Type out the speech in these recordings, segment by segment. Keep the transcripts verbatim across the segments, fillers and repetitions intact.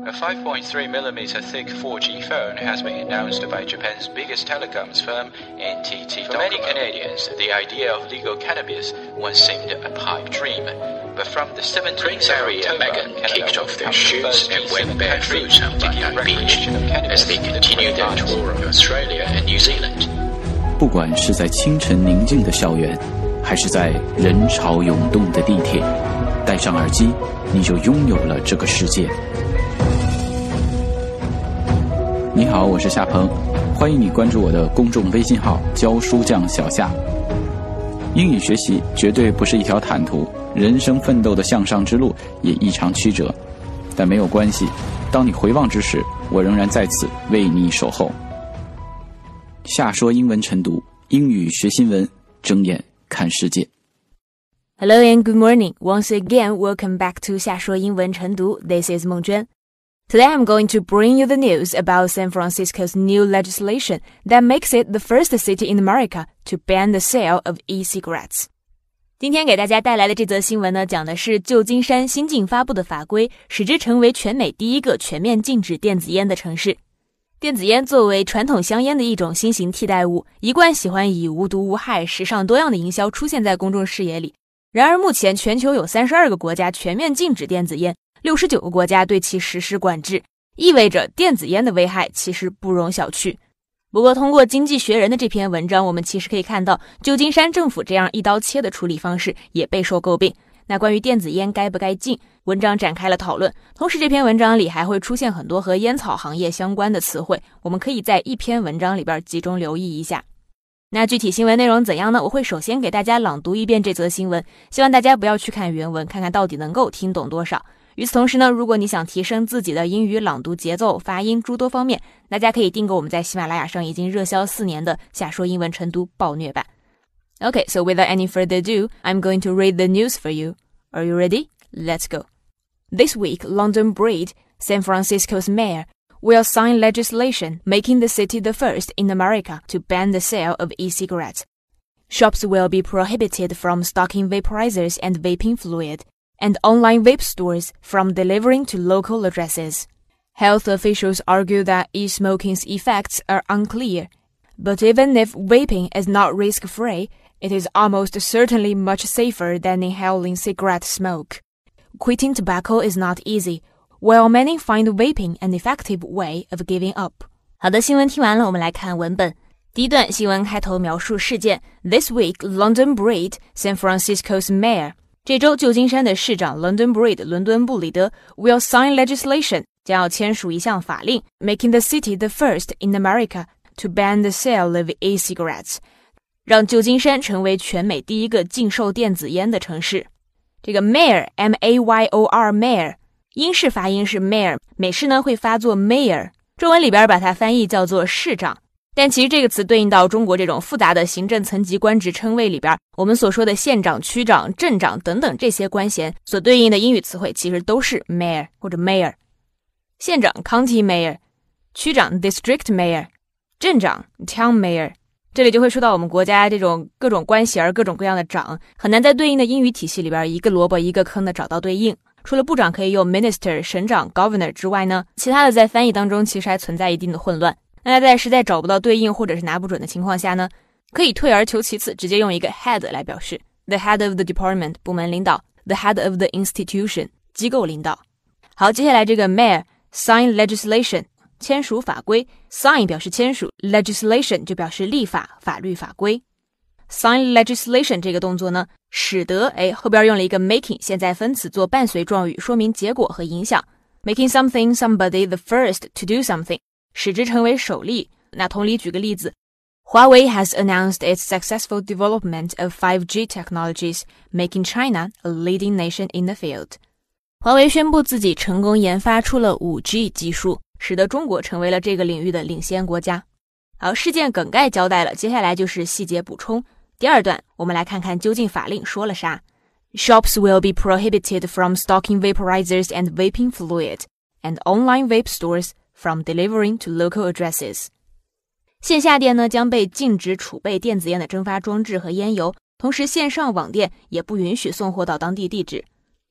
A five point three millimeter thick four G phone has been announced by Japan's biggest telecoms firm, N T T. For many Canadians, the idea of legal cannabis once seemed a pipe dream. But from the seventeenth of Harry and October, Meghan kicked Canada off their will shoes become and the went first barefoot country on to give Backpack Beach recreation of cannabis as they continue their tour of Australia and New Zealand. 不管是在清晨宁静的校园，还是在人潮涌动的地铁，戴上耳机，你就拥有了这个世界。你好，我是夏鹏，欢迎你关注我的公众微信号教书匠小夏。英语学习绝对不是一条坦途，人生奋斗的向上之路也异常曲折，但没有关系，当你回望之时，我仍然在此为你守候。夏说英文晨读，英语学新闻，睁眼看世界。 Hello and good morning. Once again, welcome back to 夏说英文晨读. This is 孟娟. Today I'm going to bring you the news about San Francisco's new legislation that makes it the first city in America to ban the sale of e-cigarettes. 今天给大家带来的这则新闻呢，讲的是旧金山新近发布的法规，使之成为全美第一个全面禁止电子烟的城市。电子烟作为传统香烟的一种新型替代物，一贯喜欢以无毒无害、时尚多样的营销出现在公众视野里。然而目前全球有三十二个国家全面禁止电子烟，六十九个国家对其实施管制，意味着电子烟的危害其实不容小觑。不过通过经济学人的这篇文章，我们其实可以看到旧金山政府这样一刀切的处理方式也备受诟病。那关于电子烟该不该禁，文章展开了讨论，同时这篇文章里还会出现很多和烟草行业相关的词汇，我们可以在一篇文章里边集中留意一下。那具体新闻内容怎样呢？我会首先给大家朗读一遍这则新闻，希望大家不要去看原文，看看到底能够听懂多少。与此同时呢，如果你想提升自己的英语朗读节奏、发音诸多方面，大家可以订购我们在喜马拉雅上已经热销四年的夏说英文晨读暴虐版。Okay, so without any further ado, I'm going to read the news for you. Are you ready? Let's go. This week, London Breed, San Francisco's mayor, will sign legislation making the city the first in America to ban the sale of e-cigarettes. Shops will be prohibited from stocking vaporizers and vaping fluid, and online vape stores from delivering to local addresses. Health officials argue that e-smoking's effects are unclear, but even if vaping is not risk-free, it is almost certainly much safer than inhaling cigarette smoke. Quitting tobacco is not easy, while many find vaping an effective way of giving up. 好的，新闻听完了，我们来看文本。第一段新闻开头描述事件 This week, London Breed, San Francisco's mayor. 这周旧金山的市长 London Breed 伦敦布里德 will sign legislation 将要签署一项法令 making the city the first in America to ban the sale of e-cigarettes 让旧金山成为全美第一个禁售电子烟的城市。这个 mayor M A Y O R mayor 英式发音是 mayor， 美式呢会发作 mayor， 中文里边把它翻译叫做市长。但其实这个词对应到中国这种复杂的行政层级官职称谓里边，我们所说的县长、区长、镇长等等这些官衔所对应的英语词汇其实都是 mayor 或者 mayor。县长 county mayor， 区长 district mayor， 镇长 town mayor。这里就会说到我们国家这种各种官衔各种各样的长，很难在对应的英语体系里边一个萝卜一个坑的找到对应。除了部长可以用 minister 省长 governor 之外呢，其他的在翻译当中其实还存在一定的混乱。那在实在找不到对应或者是拿不准的情况下呢，可以退而求其次，直接用一个 head 来表示 the head of the department 部门领导， the head of the institution 机构领导。好，接下来这个 mayor sign legislation 签署法规， sign 表示签署， legislation 就表示立法法律法规。 sign legislation 这个动作呢，使得哎后边用了一个 making 现在分词做伴随状语，说明结果和影响， making something somebody the first to do something使之成为首例。那同理举个例子，华为 has announced its successful development of five G technologies, making China a leading nation in the field. 华为宣布自己成功研发出了 五 G 技术，使得中国成为了这个领域的领先国家。好，事件梗概交代了，接下来就是细节补充。第二段，我们来看看究竟法令说了啥。Shops will be prohibited from stocking vaporizers and vaping fluid, and online vape stores from delivering to local addresses. 线下店呢将被禁止储备电子烟的蒸发装置和烟油，同时线上网店也不允许送货到当地地址。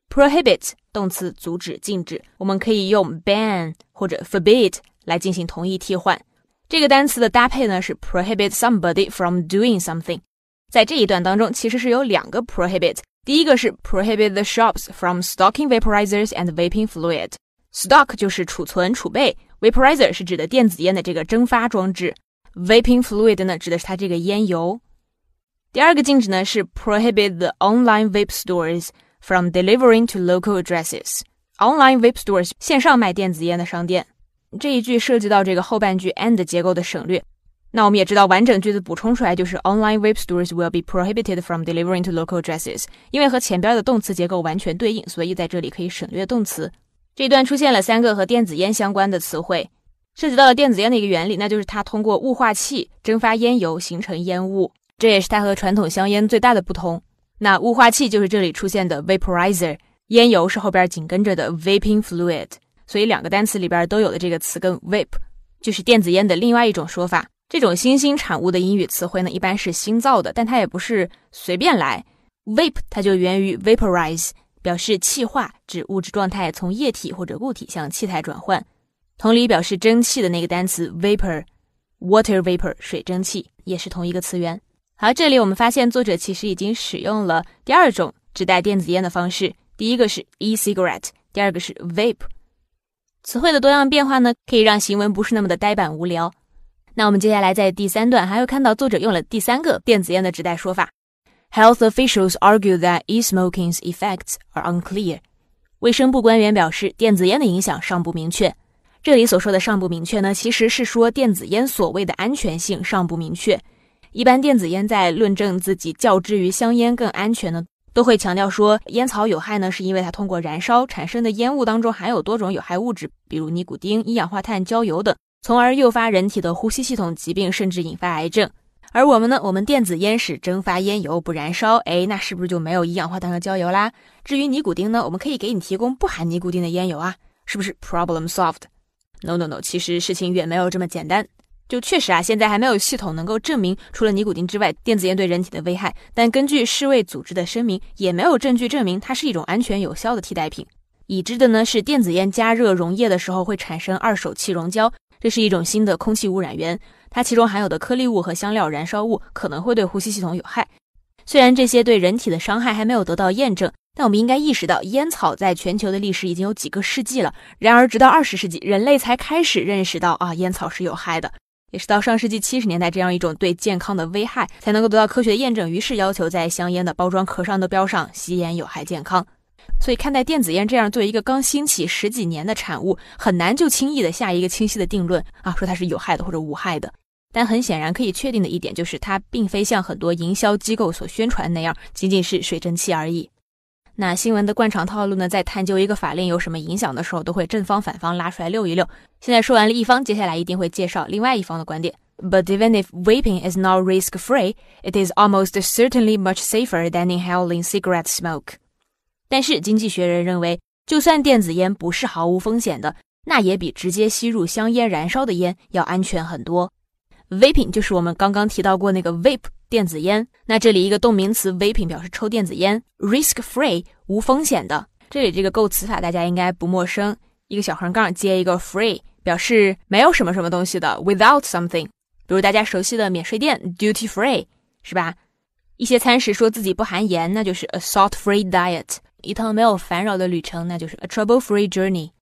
prohibit 动词阻止禁止，我们可以用 ban 或者 forbid 来进行同义替换。这个单词的搭配呢是 prohibit somebody from doing something。在这一段当中其实是有两个 prohibit， 第一个是 prohibit the shops from stocking vaporizers and vaping fluid。 stock 就是储存储备， vaporizer 是指的电子烟的这个蒸发装置， vaping fluid 呢指的是它这个烟油。第二个禁止呢是 prohibit the online vape stores from delivering to local addresses。 online vape stores 线上卖电子烟的商店。这一句涉及到这个后半句 and 结构的省略，那我们也知道完整句子补充出来就是 online vape stores will be prohibited from delivering to local addresses， 因为和前边的动词结构完全对应，所以在这里可以省略动词。这一段出现了三个和电子烟相关的词汇，涉及到了电子烟的一个原理，那就是它通过雾化器蒸发烟油形成烟雾，这也是它和传统香烟最大的不同。那雾化器就是这里出现的 vaporizer， 烟油是后边紧跟着的 vaping fluid， 所以两个单词里边都有的这个词根 vape 就是电子烟的另外一种说法。这种新兴产物的英语词汇呢一般是新造的，但它也不是随便来。 vape 它就源于 vaporize， 表示气化，指物质状态从液体或者固体向气态转换。同理，表示蒸汽的那个单词 vapor， water vapor 水蒸气也是同一个词源。好，这里我们发现作者其实已经使用了第二种指代电子烟的方式，第一个是 e-cigarette， 第二个是 vape。 词汇的多样变化呢可以让行文不是那么的呆板无聊。那我们接下来在第三段还会看到作者用了第三个电子烟的指代说法。 Health officials argue that e-smoking's effects are unclear。 卫生部官员表示电子烟的影响尚不明确。这里所说的尚不明确呢其实是说电子烟所谓的安全性尚不明确。一般电子烟在论证自己较之于香烟更安全呢都会强调说烟草有害呢是因为它通过燃烧产生的烟雾当中含有多种有害物质，比如尼古丁、一氧化碳、焦油等，从而诱发人体的呼吸系统疾病，甚至引发癌症。而我们呢，我们电子烟是蒸发烟油不燃烧，诶，那是不是就没有一氧化碳和焦油啦？至于尼古丁呢，我们可以给你提供不含尼古丁的烟油啊，是不是 problem solved？ No no no， 其实事情远没有这么简单。就确实啊，现在还没有系统能够证明除了尼古丁之外电子烟对人体的危害，但根据世卫组织的声明，也没有证据证明它是一种安全有效的替代品。已知的呢是电子烟加热溶液的时候会产生二手气溶胶，这是一种新的空气污染源，它其中含有的颗粒物和香料燃烧物可能会对呼吸系统有害。虽然这些对人体的伤害还没有得到验证，但我们应该意识到烟草在全球的历史已经有几个世纪了，然而直到二十世纪人类才开始认识到啊，烟草是有害的，也是到上世纪七十年代这样一种对健康的危害才能够得到科学的验证，于是要求在香烟的包装壳上都标上吸烟有害健康。所以看待电子烟这样作为一个刚兴起十几年的产物，很难就轻易的下一个清晰的定论啊，说它是有害的或者无害的。但很显然可以确定的一点就是它并非像很多营销机构所宣传那样仅仅是水蒸气而已。那新闻的惯常套路呢，在探究一个法令有什么影响的时候，都会正方反方拉出来溜一溜。现在说完了一方，接下来一定会介绍另外一方的观点。But even if vaping is not risk-free, it is almost certainly much safer than inhaling cigarette smoke. 但是经济学人认为，就算电子烟不是毫无风险的，那也比直接吸入香烟燃烧的烟要安全很多。Vaping 就是我们刚刚提到过那个 vape 电子烟，那这里一个动名词 vaping 表示抽电子烟， risk-free 无风险的，这里这个构词法大家应该不陌生，一个小横杠接一个 free 表示没有什么什么东西的 without something， 比如大家熟悉的免税店 duty free 是吧？一些餐食说自己不含盐，那就是 a salt-free diet， 一趟没有烦扰的旅程，那就是 a trouble-free journey。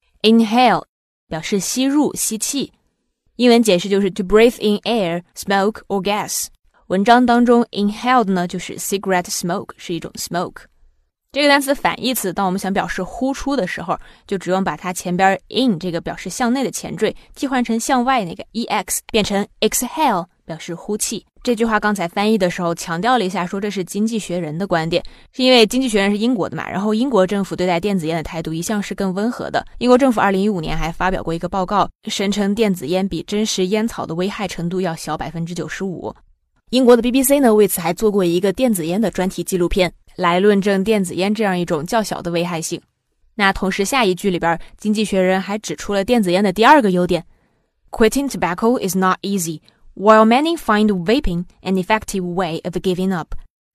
Inhale 表示吸入吸气，英文解释就是 to breathe in air, smoke or gas。 文章当中 inhaled 呢就是 cigarette smoke， 是一种 smoke。 这个单词反义词当我们想表示呼出的时候，就只用把它前边 in 这个表示向内的前缀替换成向外那个 ex， 变成 exhale 表示呼气。这句话刚才翻译的时候强调了一下，说这是经济学人的观点，是因为经济学人是英国的嘛，然后英国政府对待电子烟的态度一向是更温和的。英国政府二零一五年还发表过一个报告，声称电子烟比真实烟草的危害程度要小 百分之九十五。 英国的 B B C 呢为此还做过一个电子烟的专题纪录片，来论证电子烟这样一种较小的危害性。那同时下一句里边经济学人还指出了电子烟的第二个优点， Quitting tobacco is not easy，While many find vaping an effective way of giving up.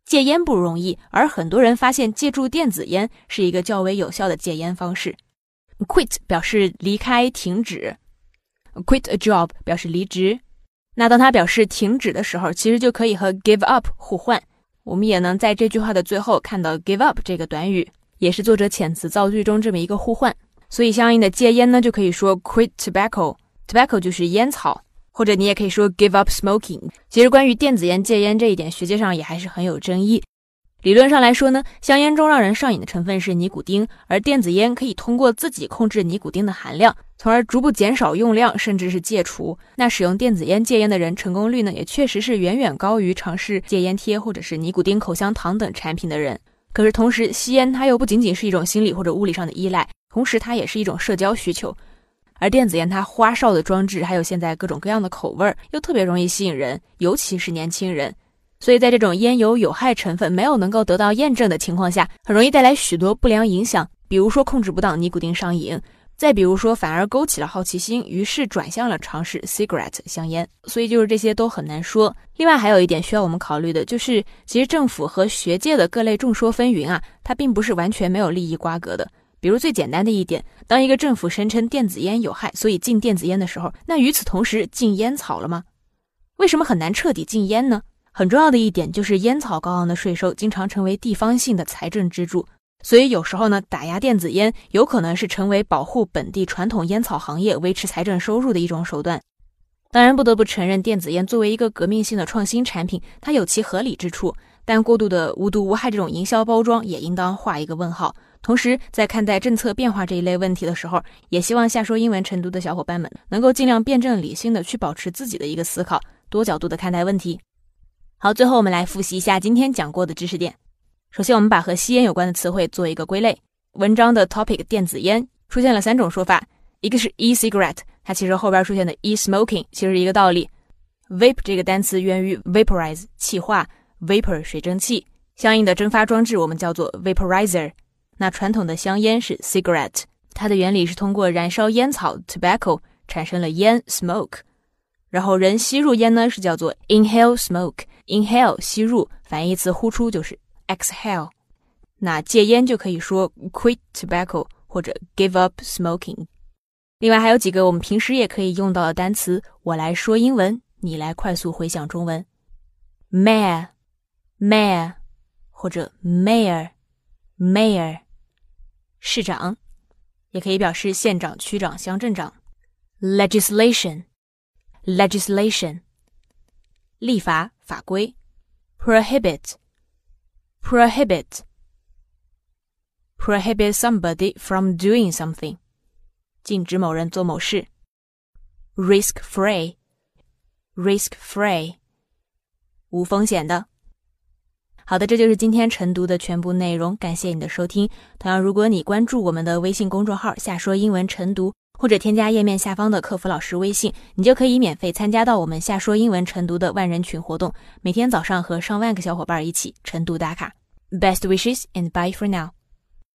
戒烟不容易，而很多人发现借助电子烟是一个较为有效的戒烟方式。Quit 表示离开、停止 ，quit a job 表示离职。那当它表示停止的时候，其实就可以和 give up 互换。我们也能在这句话的最后看到 give up 这个短语，也是作者遣词造句中这么一个互换。所以相应的戒烟呢，就可以说 quit tobacco， tobacco 就是烟草，或者你也可以说 give up smoking。其实关于电子烟戒烟这一点，学界上也还是很有争议。理论上来说呢，香烟中让人上瘾的成分是尼古丁，而电子烟可以通过自己控制尼古丁的含量，从而逐步减少用量，甚至是戒除。那使用电子烟戒烟的人成功率呢，也确实是远远高于尝试戒烟贴或者是尼古丁口香糖等产品的人。可是同时，吸烟它又不仅仅是一种心理或者物理上的依赖，同时它也是一种社交需求。而电子烟它花哨的装置，还有现在各种各样的口味，又特别容易吸引人，尤其是年轻人。所以在这种烟油有害成分没有能够得到验证的情况下，很容易带来许多不良影响，比如说控制不当尼古丁上瘾，再比如说反而勾起了好奇心，于是转向了尝试 cigarette 香烟。所以就是这些都很难说。另外还有一点需要我们考虑的就是，其实政府和学界的各类众说纷纭啊，它并不是完全没有利益瓜葛的。比如最简单的一点，当一个政府声称电子烟有害，所以禁电子烟的时候，那与此同时禁烟草了吗？为什么很难彻底禁烟呢？很重要的一点就是烟草高昂的税收经常成为地方性的财政支柱，所以有时候呢，打压电子烟有可能是成为保护本地传统烟草行业维持财政收入的一种手段。当然不得不承认，电子烟作为一个革命性的创新产品，它有其合理之处，但过度的无毒无害这种营销包装也应当画一个问号。同时在看待政策变化这一类问题的时候，也希望下说英文晨读的小伙伴们能够尽量辩证理性的去保持自己的一个思考，多角度的看待问题。好，最后我们来复习一下今天讲过的知识点。首先我们把和吸烟有关的词汇做一个归类。文章的 topic 电子烟出现了三种说法，一个是 e-cigarette， 它其实后边出现的 e-smoking 其实是一个道理。vape 这个单词源于 vaporize 气化， vapor 水蒸气，相应的蒸发装置我们叫做 vaporizer。 那传统的香烟是 cigarette， 它的原理是通过燃烧烟草 tobacco 产生了烟 smoke， 然后人吸入烟呢是叫做 inhale smoke， inhale 吸入，反义词呼出就是 exhale。 那戒烟就可以说 quit tobacco 或者 give up smoking。 另外还有几个我们平时也可以用到的单词，我来说英文，你来快速回想中文。 mayor mayor 或者 mayor mayor 市长，也可以表示县长、区长、乡镇长。 legislation legislation 立法、法规。 prohibit prohibit prohibit somebody from doing something 禁止某人做某事。 risk free risk free 无风险的。好的，这就是今天晨读的全部内容，感谢你的收听。同样，如果你关注我们的微信公众号下说英文晨读，或者添加页面下方的客服老师微信，你就可以免费参加到我们下说英文晨读的万人群活动，每天早上和上万个小伙伴一起晨读打卡。Best wishes and bye for now.